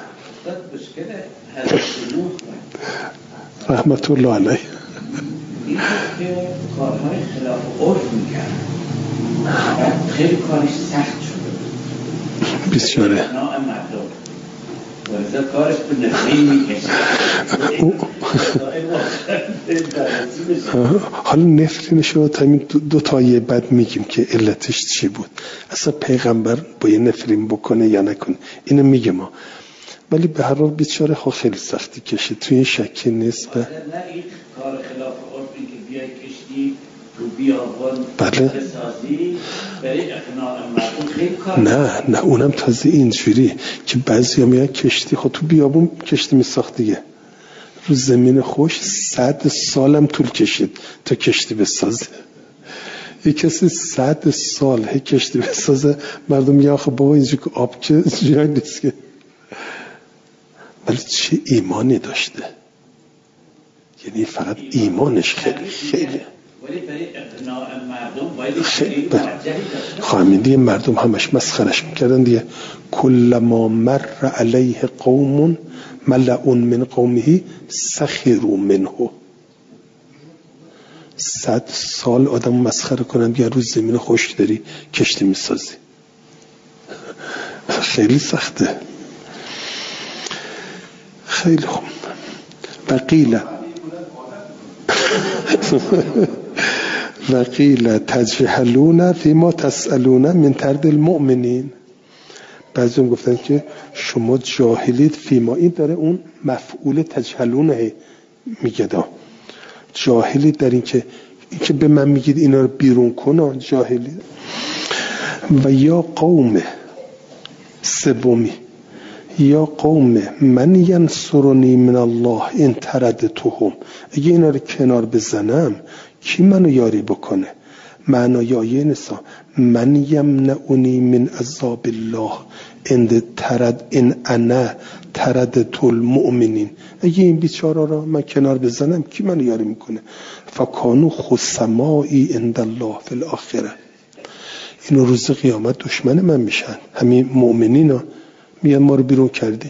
رحمت الله علیه. این که کارهای خلاف عرف میکرد بعد خیلی کارش سخت شده بسیاره اقناع مردم ورزه کارش به نفعی میکشه حالا نفرینش رو تا این دو تایه بعد میگیم که علتش چی بود. اصلا پیغمبر با یه نفرین بکنه یا نکنه اینو میگه ما، ولی به هر حال بیچاره ها خیلی سختی کشه، توی این شکی نیست. و نه این کار خلاف عرفی که بیای کشتی تو بیابان بله بسازی برای اقناع مردم خیلی کار نه نه اونم تازه اینجوری که بعضی ها میگن کشتی خود تو بیابون کشتی میساخت دیگه، رو زمین خوش صد سالم طول کشید تا کشتی بسازه. یک کسی صد سال هی کشتی بسازه، مردم میگن آخه بابا اینجا که آب که جایی نیست که. ولی چه ایمانی داشته، یعنی فقط ایمانش خیلی خیلی ولی برای اقناع مردم باید خیلی خواهمیدی مردم همش مسخرش میکردن دیگه. کل ما مر علیه قوم ملعون من قومه سخروا منه. صد سال آدم مسخره کنن دیگه، روز زمین خوش داری کشتی میسازی، خیلی سخته. خیلی خوب. وقیل وقیل تجهلون فیما تسألون من ترد المؤمنین. بعضی هم گفتن که شما جاهلید فیما، این داره اون مفعول تجهلونه میگه دا جاهلید در این که این که به من میگید اینا رو بیرون کن، جاهلید. و یا قوم سومی یا قوم من ینصرنی من الله این تردتهم، اگه اینا رو کنار بزنم کی منو یاری بکنه؟ معنای آیه نسا من یمنعونی من عذاب الله اند ترد ان انا تردت المؤمنین، اگه این بیچارا را من کنار بزنم کی منو یاری میکنه؟ فکانو خصمایی عند الله فی الاخره، اینو روز قیامت دشمن من میشن. همین مؤمنینا میگن ما رو بیرون کردی.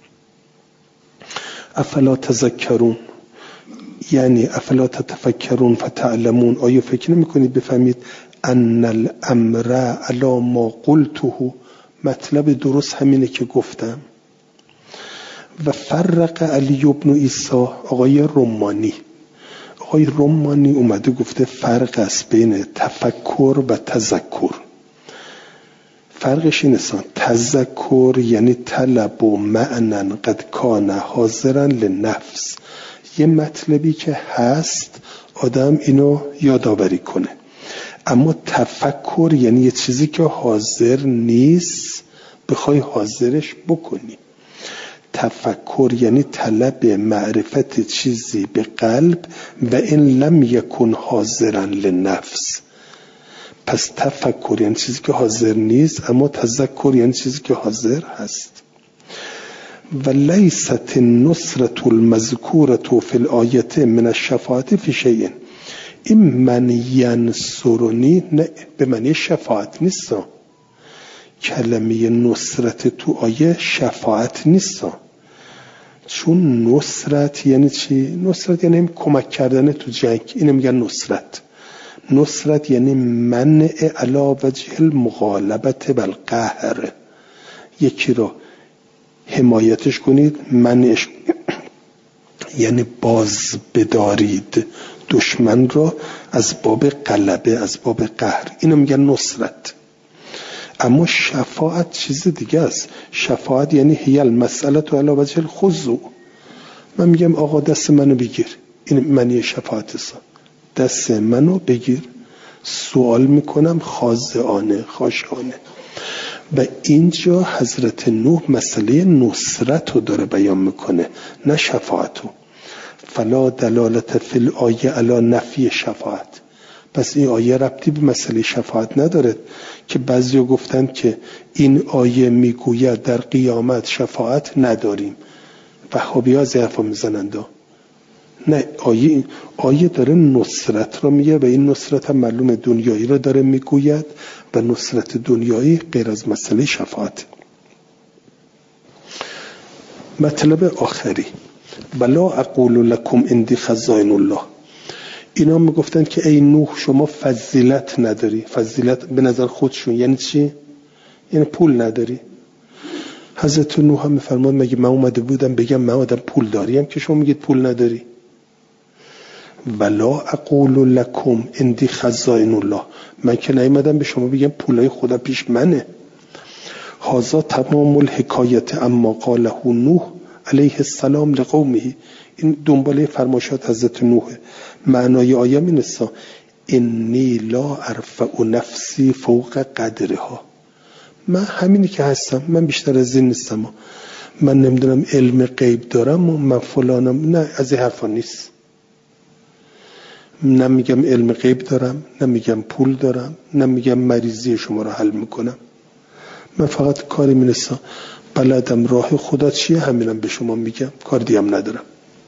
افلا تذکرون یعنی افلا تتفکرون فتعلمون، آیا فکر نمی کنید بفهمید ان الامر علی ما قلته، مطلب درست همینه که گفتم. و فرق علی ابن عیسی، آقای رمانی آقای رمانی اومده گفته فرق است بین تفکر و تذکر. فرقش اینه تذکر یعنی طلب و معنن قد کان حاضرن لنفس، یه مطلبی که هست آدم اینو یادآوری کنه. اما تفکر یعنی یه چیزی که حاضر نیست بخوای حاضرش بکنی. تفکر یعنی طلب معرفت چیزی به قلب و این لم یکن حاضرن لنفس. پس تفکر یعنی چیزی که حاضر نیست، اما تذکر یعنی چیزی که حاضر هست. و لیست النصرة المذکورة فی الآیت من الشفاعت فی شیء، این من ینصرنی نه به معنی شفاعت نیست. کلمه نصرت تو آیه شفاعت نیست، چون نصرت یعنی چی؟ نصرت یعنی کمک کردن تو جنگ، اینو میگن نصرت. نصرت یعنی منع علی وجه المغالبت بالقهر، یکی رو حمایتش کنید، منعش یعنی باز بدارید دشمن رو از باب غلبه، از باب قهر، اینو میگن نصرت. اما شفاعت چیز دیگه است. شفاعت یعنی هی المسئله تو علی وجه الخضوع، من میگم آقا دست منو بگیر، این معنی شفاعت است. دست منو بگیر، سوال میکنم خاضعانه خاشعانه. و اینجا حضرت نوح مسئله نصرت رو داره بیان میکنه، نه شفاعت رو. فلا دلالت فی الآیه علی نفی شفاعت، پس این آیه ربطی به مسئله شفاعت نداره که بعضی گفتن که این آیه میگوید در قیامت شفاعت نداریم. وهابی ها زیرفا میزنند. نه، آیه آیه داره نصرت رو میگه و این نصرت هم معلوم دنیایی رو داره میگوید و نصرت دنیایی غیر از مسئله شفاعت. مطلب آخری، بلا اقول لکم عندی خزائن الله، اینا میگفتن که ای نوح شما فضیلت نداری. فضیلت به نظر خودشون یعنی چی؟ یعنی پول نداری. حضرت نوح هم میفرماد مگه من اومده بودم بگم من آدم پول داریم که شما میگید پول نداری؟ ولا اقول لکم اندی خزائن الله، من که نیومدم به شما بگم پولای خدا پیش منه. هذا تمام الحکایت اما قاله نوح علیه السلام لقومه. این دنباله فرمایشات حضرت نوح. معنای آیه این است انی لا ارفع نفسی فوق قدرها. من همینی که هستم، من بیشتر از این نیستم. من نمیدونم علم غیب دارم و من فلانم، نه از این حرفا نیست. نه میگم علم غیب دارم، نه میگم پول دارم، نه میگم مریضی شما رو حل میکنم. من فقط کاری میرسم بلدم راه خدا چیه همینم به شما میگم، کار دیم ندارم.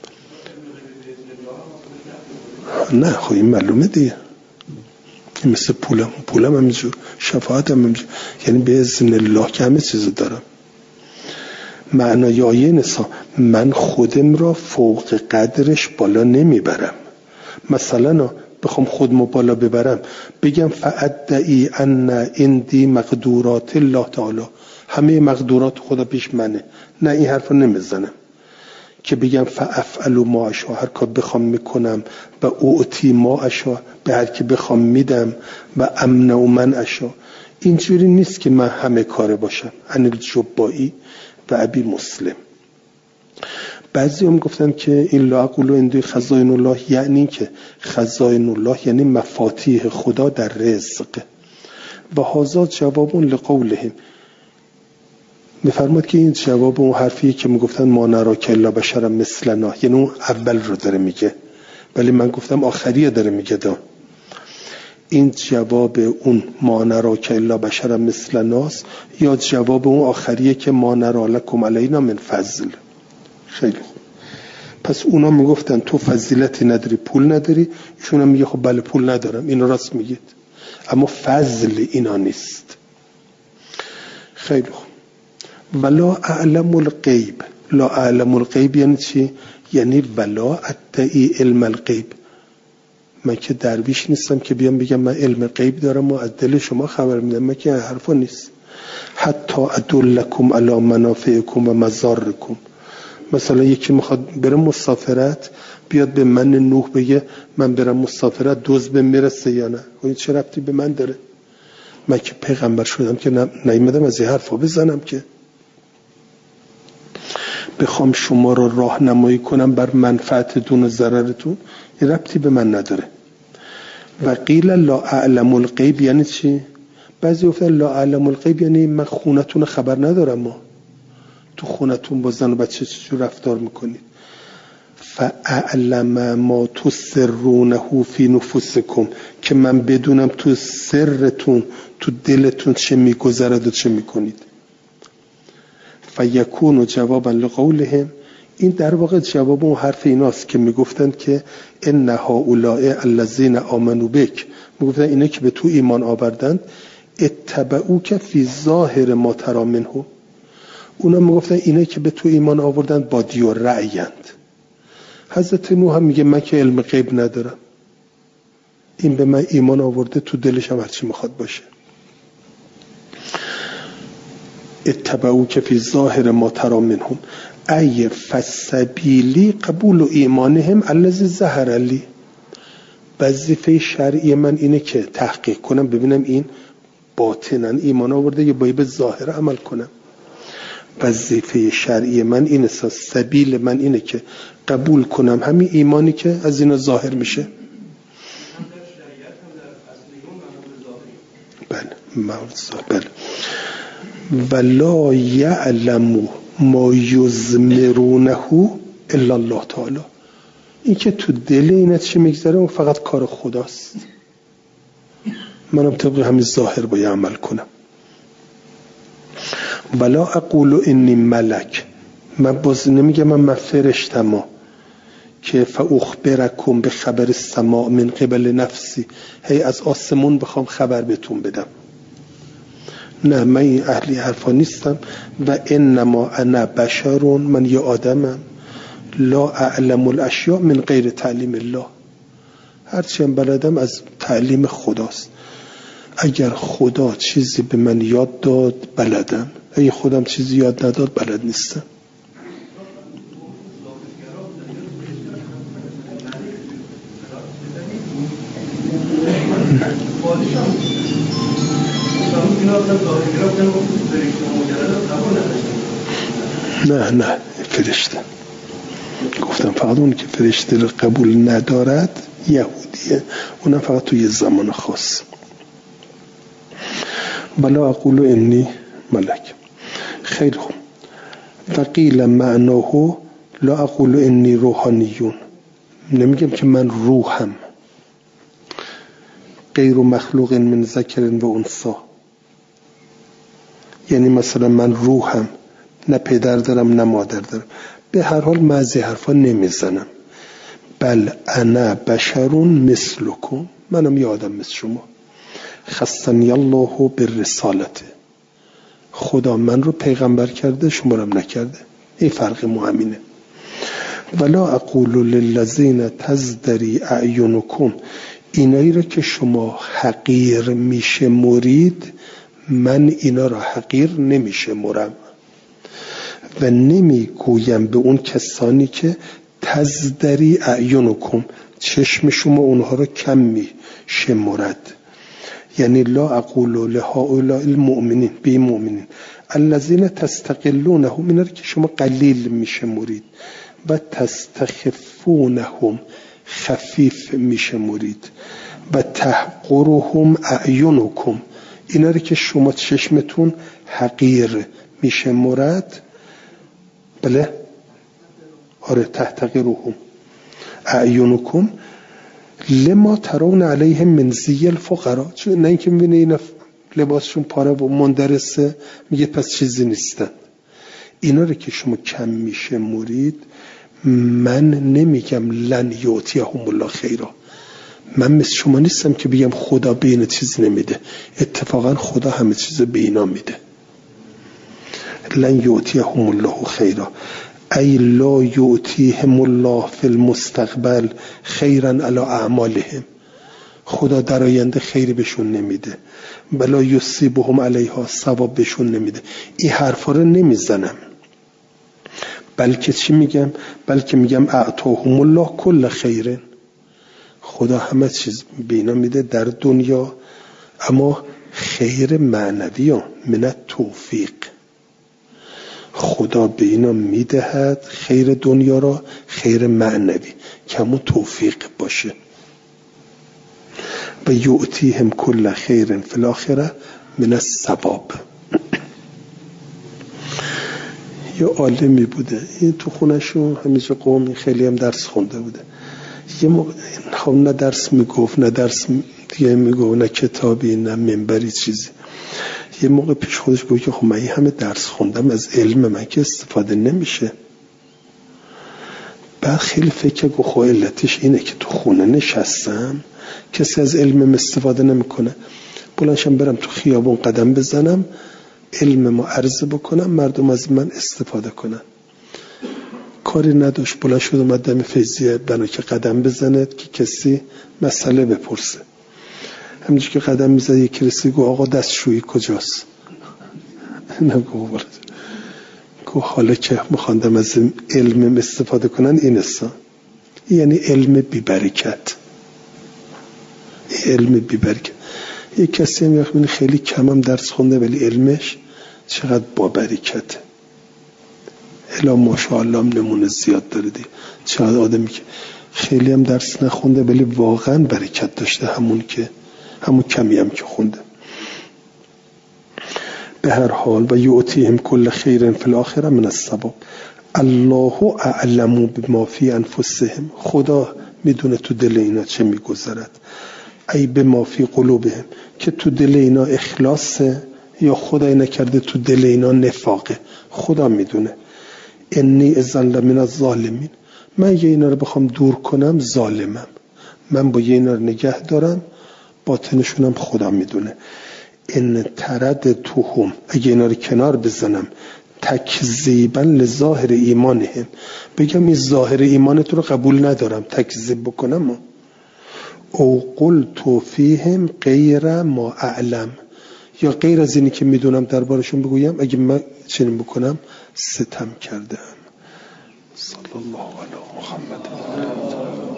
نه خب این معلومه دیگه، این مثل پولم پولم همینجور، شفاعتم همینجور، یعنی به اذن الله که همه چیزو دارم. معنای آیه نسا من خودم را فوق قدرش بالا نمیبرم. مثلا بخوام خودمو بالا ببرم بگم فادعی ان اندی مقدورات الله تعالی، همه مقدورات خدا پیش منه. نه این حرفو نمیزنم که بگم فافعل ما اشاء، هر کار بخوام میکنم، و اعطی ما اشاء، به هر کی بخوام میدم، و امنع من اشاء. اینجوری نیست که من همه کاره باشم. عن الجبائی و ابی مسلم. بعضی هم گفتن که این لا اقول اندی خزائن الله یعنی که خزائن الله یعنی مفاتیح خدا در رزق. و هذا جواب لقولهم، میفرماد که این جواب اون حرفیه که میگفتن ما نراک الا بشر مثلنا، یعنی اون اول رو داره میگه، ولی من گفتم آخریه داره میگه. دا این جواب اون ما نراک الا بشر مثلناست، یا جواب اون آخریه که ما نرا لکم علینا من فضل. خیلی خوب. پس اونا میگفتن تو فضیلتی نداری، پول نداری. ایشون هم میگه خب بله پول ندارم، اینو راست میگید، اما فضل اینا نیست. خیلی خوب. ولا اعلم الغیب. لا اعلم الغیب یعنی چی؟ یعنی ولا ادعی علم الغیب. من که درویش نیستم که بیام بگم من علم غیب دارم و از دل شما خبر میدم. من که حرفا نیست. حتی ادلکم علی منافعکم و مضارکم. مثلا یکی میخواد بره مسافرت، بیاد به من نوح بگه من برم مسافرت دوز به میرسه یا نه. این چه ربطی به من داره؟ من که پیغمبر شدم که نیومدم از این حرفا بزنم که بخوام شما رو راهنمایی کنم بر منفعتتون و ضررتون. این ربطی به من نداره. و قیل لا اعلم الغیب یعنی چی؟ بعضی گفتن لا اعلم الغیب یعنی من خونتون خبر ندارم. ما تو خونتون با زن و بچه چجور رفتار میکنید. فاعلم ما تسرونه فی نفوسکم، که من بدونم تو سرتون تو دلتون چه میگذرد و چه میکنید. فیکون جوابا لقولهم، این در واقع جواب اون حرف ایناست که میگفتند که ان هؤلاء الذین آمنوا بک، میگفتن اینا که به تو ایمان آوردند اتبعوک فی ظاهر ما تری منه، اونا میگفتن اینا که به تو ایمان آوردند بادی و رأیند. حضرت نوح هم میگه من که علم غیب ندارم، این به من ایمان آورده، تو دلش هم هرچی میخواد باشه. اتبعوک فی ظاهر ما تری منهم ای فسبیلی قبول ایمانهم الذی ظهر لی. وظیفه شرعی من اینه که تحقیق کنم ببینم این باطنا ایمان آورده یا باید به ظاهر عمل کنم. وظیفه شرعی من اینه، سبیل من اینه که قبول کنم همین ایمانی که از اینا ظاهر میشه. بله بله. ولا یعلم ما یضمرونه الا الله تعالی، این که تو دل اینا چه میگذره اون فقط کار خداست. منم طبق همین ظاهر باید عمل کنم. ولا اقول انی ملک، من باز نمیگم من فرشتم که فاخبرکم به خبر السماء من قبل نفسی، هی از آسمون بخوام خبر بهتون بدم. نه، من این اهلی حرفا نیستم. و انما انا بشر، من یه آدمم. لا اعلم الاشیاء من غیر تعلیم الله، هرچی هم بلدم از تعلیم خداست. اگر خدا چیزی به من یاد داد بلدم، اگه خودم چیزی یاد نداد بلد نیستم. نه نه فرشته گفتم فقط اون که فرشته رو قبول ندارد یهودیه، اونم فقط توی زمان خاص. بلا اقول انی ملک. خیلی خوب. وقیل معناه لا اقول انی روحانیون، نمیگم که من روحم، غیر مخلوق من ذکر و انثی، یعنی مثلا من روحم، نه پدر دارم نه مادر دارم. به هر حال من از حرفا نمیزنم. بل انا بشرون مثلکم، منم یه آدم مثل شما. خصنی الله بالرسالته، خدا من رو پیغمبر کرده، شما رو هم نکرده. این فرق ما همینه. ولا اقول للذین تزدری اعینکم، اینایی رو که شما حقیر میشه مرید، من اینا را حقیر نمیشه مرم و نمیگویم به اون کسانی که تزدری اعینکم، چشم شما اونها رو کم میشه مرد. یعنی لا اقول لهؤلاء المؤمنین، به مؤمنین الذین تستقلونهم، اینا رو که شما قلیل میشه مرید، و تستخفونهم، خفیف میشه مرید، و تحقرهم اعینکم، اینا رو که شما چشمتون حقیر میشه مرد. بله آره تحتقرهم اعینکم لما ترون علیهم من زی الفقراء، چون نه اینکه میبینه اینا لباسشون پاره و مندرسه میگه پس چیزی نیستن. اینا رو که شما کم میشه مرید، من نمیگم لن یعطیهم الله خیرا، من مثل شما نیستم که بگم خدا به اینا چیز نمیده. اتفاقا خدا همه چیز به اینا میده. لن یعطیهم الله خیرا ای لا یعطیهم الله فی المستقبل خیرا علی اعمالهم، خدا در آینده خیری بهشون نمیده. بلا یصیبهم علیها، ثواب بهشون نمیده. این حرفا رو نمیزنم، بلکه چی میگم؟ بلکه میگم اعطاهم الله کل خیرن، خدا همه چیز به اینا میده در دنیا، اما خیر معنوی ها من توفیق، خدا به اینا میدهد خیر دنیا را، خیر معنوی که همون توفیق باشه. و یعطیهم کل خیر فی الاخره من الثواب. یه عالمی بوده این تو خونهشون همیشه قومی خیلی هم درس خونده بوده. یه موقع خب نه درس میگفت نه درس دیگه میگفت نه کتابی نه منبری چیزی. یه موقع پیش خودش گفت که خب من این همه درس خوندم از علم من که استفاده نمیشه. بعد خیلی فکر گفت خب علتش اینه که تو خونه نشستم کسی از علمم استفاده نمیکنه، بلندشم برم تو خیابون قدم بزنم علم ما عرضه بکنم مردم از من استفاده کنن. کاری نداشت، بلند شد اومد دم فیضیه بنا که قدم بزنه که کسی مسئله بپرسه. همینجور که قدم میزد یکی رسید گفت آقا دستشویی کجاست؟ نگو برد گفت حالا که مخواندم از علم استفاده کنن این است، یعنی علم بی برکت. علم بی برکت. یک کسی هم یخمینی خیلی کم هم درس خونده ولی علمش چقدر با برکت. الا ماشاءالله هم نمونه زیاد داره دی. چقدر آدمی که خیلی هم درس نخونده ولی واقعا برکت داشته، همون که همون کمی هم که خونده. به هر حال و یعطیهم کل خیر فی الاخره من الثواب. الله اعلم بما فی انفسهم، خدا میدونه تو دل اینا چه میگذرد. ای بما فی قلوبهم، که تو دل اینا اخلاصه یا خدای نکرده تو دل اینا نفاقه، خدا میدونه. انی اذن لمن الظالمین، من یه اینا رو بخوام دور کنم ظالمم، من با یه اینا رو نگه دارم باطنشونم خدا میدونه. ان ترد توهم، اگه اینا رو کنار بزنم تکذیبا لظاهر ایمانهم، بگم این ظاهر ایمانت رو قبول ندارم تکذیب بکنم، او قلت فیهم غیر ما اعلم، یا غیر از اینی که میدونم دربارشون بگویم، اگه من چنین بکنم ستم کردم. صلی الله علی محمد.